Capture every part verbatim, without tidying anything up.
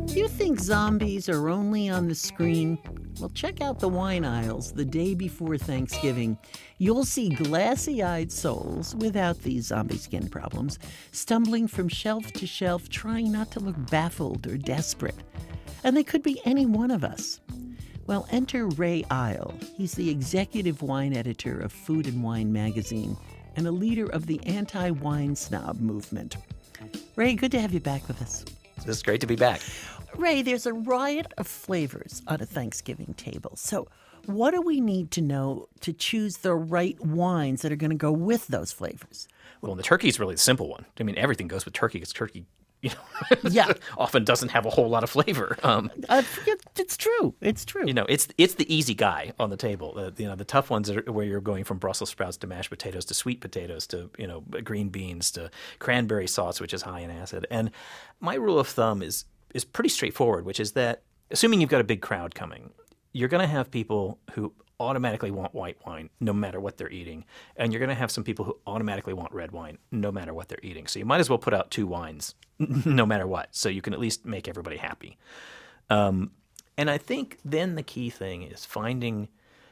You think zombies are only on the screen? Well, check out the wine aisles the day before Thanksgiving. You'll see glassy-eyed souls without these zombie skin problems stumbling from shelf to shelf, trying not to look baffled or desperate. And they could be any one of us. Well, enter Ray Isle. He's the executive wine editor of Food and Wine magazine and a leader of the anti-wine snob movement. Ray, good to have you back with us. It's great to be back. Ray, there's a riot of flavors on a Thanksgiving table. So what do we need to know to choose the right wines that are going to go with those flavors? Well, the turkey is really the simple one. I mean, everything goes with turkey because turkey, you know, yeah. often doesn't have a whole lot of flavor. Um, uh, it's true. It's true. You know, it's it's the easy guy on the table. Uh, you know, the tough ones are where you're going from Brussels sprouts to mashed potatoes to sweet potatoes to, you know, green beans to cranberry sauce, which is high in acid. And my rule of thumb is is pretty straightforward, which is that assuming you've got a big crowd coming, you're going to have people who automatically want white wine no matter what they're eating. And you're going to have some people who automatically want red wine no matter what they're eating. So you might as well put out two wines no matter what, so you can at least make everybody happy. Um, and I think then the key thing is finding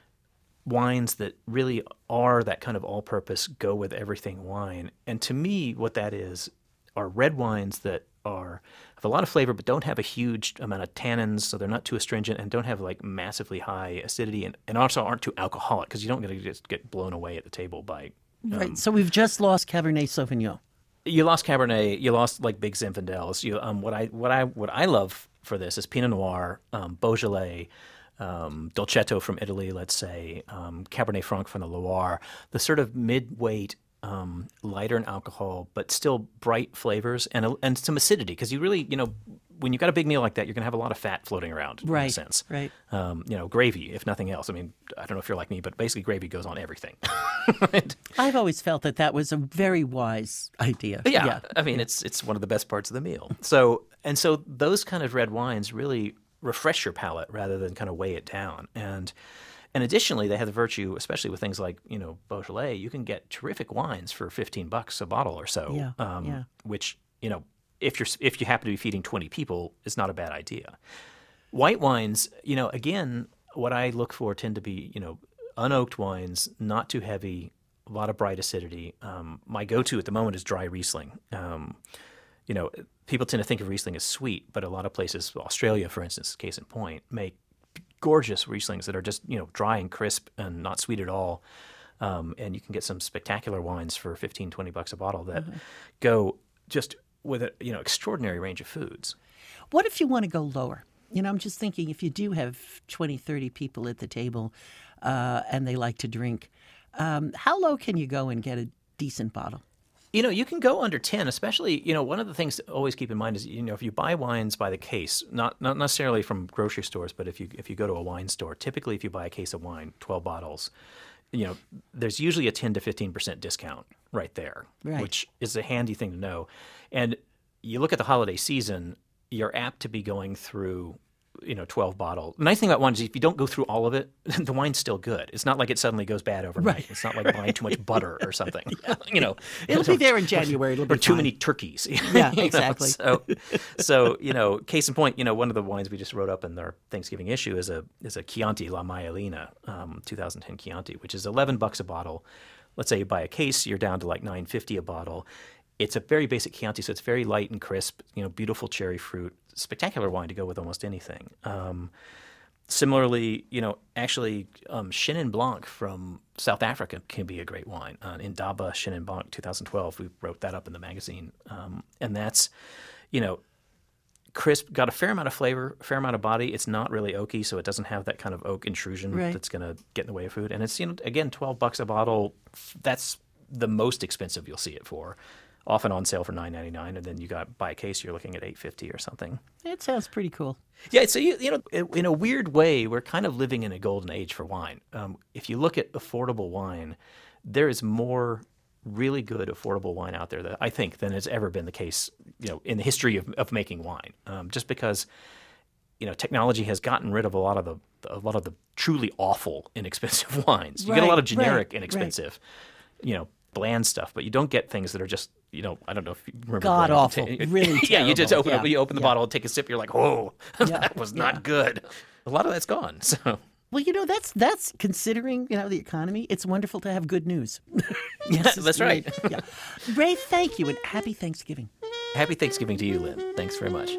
wines that really are that kind of all-purpose, go-with-everything wine. And to me, what that is are red wines that are have a lot of flavor but don't have a huge amount of tannins, so they're not too astringent and don't have like massively high acidity, and, and also aren't too alcoholic because you don't get to just get blown away at the table by. Um, right. So we've just lost Cabernet Sauvignon. You lost Cabernet. You lost like big Zinfandels. You um what I what I what I love for this is Pinot Noir, um, Beaujolais, um, Dolcetto from Italy, let's say, um, Cabernet Franc from the Loire, the sort of mid-weight. Um, lighter in alcohol, but still bright flavors and a, and some acidity. Because you really, you know, when you've got a big meal like that, you're going to have a lot of fat floating around, right, in a sense. Right. Um, you know, gravy, if nothing else. I mean, I don't know if you're like me, but basically gravy goes on everything. Right? I've always felt that that was a very wise idea. Yeah. yeah. I mean, it's it's one of the best parts of the meal. So and so those kind of red wines really refresh your palate rather than kind of weigh it down. And And additionally, they have the virtue, especially with things like, you know, Beaujolais, you can get terrific wines for fifteen bucks a bottle or so. Yeah, um, yeah. Which, you know, if you're if you happen to be feeding twenty people, is not a bad idea. White wines, you know, again, what I look for tend to be, you know, unoaked wines, not too heavy, a lot of bright acidity. Um, my go-to at the moment is dry Riesling. Um, you know, people tend to think of Riesling as sweet, but a lot of places, Australia, for instance, case in point, make gorgeous Rieslings that are just, you know, dry and crisp and not sweet at all. Um, and you can get some spectacular wines for fifteen, twenty bucks a bottle that mm-hmm. go just with a, you know, extraordinary range of foods. What if you want to go lower? You know, I'm just thinking if you do have twenty, thirty people at the table uh, and they like to drink, um, how low can you go and get a decent bottle? You know, you can go under ten, especially, you know, one of the things to always keep in mind is, you know, if you buy wines by the case, not not necessarily from grocery stores, but if you if you go to a wine store, typically if you buy a case of wine, twelve bottles, you know, there's usually a ten to fifteen percent discount right there, right. which is a handy thing to know. And you look at the holiday season, you're apt to be going through, you know, twelve bottle. The nice thing about wine is if you don't go through all of it, the wine's still good. It's not like it suddenly goes bad overnight. Right. It's not like buying too much butter or something. Yeah. You know, it'll be there in January. It'll be or too fine. many turkeys. Yeah, exactly. know? So, so you know, case in point, you know, one of the wines we just wrote up in our Thanksgiving issue is a is a Chianti La Maialina, um, two thousand ten Chianti, which is eleven bucks a bottle. Let's say you buy a case, you're down to like nine fifty a bottle. It's a very basic Chianti, so it's very light and crisp. You know, beautiful cherry fruit, spectacular wine to go with almost anything. Um, similarly, you know, actually, um, Chenin Blanc from South Africa can be a great wine. Uh, Indaba Chenin Blanc, twenty twelve, we wrote that up in the magazine, um, and that's, you know, crisp, got a fair amount of flavor, a fair amount of body. It's not really oaky, so it doesn't have that kind of oak intrusion right. that's going to get in the way of food. And it's, you know, again, twelve bucks a bottle. That's the most expensive you'll see it for. Often on sale for nine ninety-nine, and then you got buy a case, you're looking at eight fifty or something. It sounds pretty cool. Yeah, so you you know, in a weird way, we're kind of living in a golden age for wine. Um, if you look at affordable wine, there is more really good affordable wine out there that I think than has ever been the case, you know, in the history of, of making wine. Um, just because, you know, technology has gotten rid of a lot of the a lot of the truly awful inexpensive wines. You right, get a lot of generic right, inexpensive, right. you know, bland stuff, but you don't get things that are just, you know, I don't know if you remember. God Glenn, awful, ta- really Yeah, you just terrible. open Yeah. it, you open the Yeah. bottle and take a sip. You're like, oh, Yeah. that was not Yeah. good. A lot of that's gone. So. Well, you know, that's that's considering, you know, the economy, it's wonderful to have good news. Yeah, that's right. Yeah. Ray, thank you, and happy Thanksgiving. Happy Thanksgiving to you, Lynn. Thanks very much.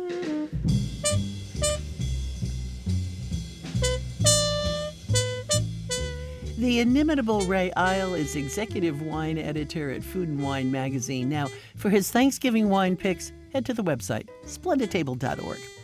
The inimitable Ray Isle is executive wine editor at Food and Wine magazine. Now, for his Thanksgiving wine picks, head to the website, splendid table dot org.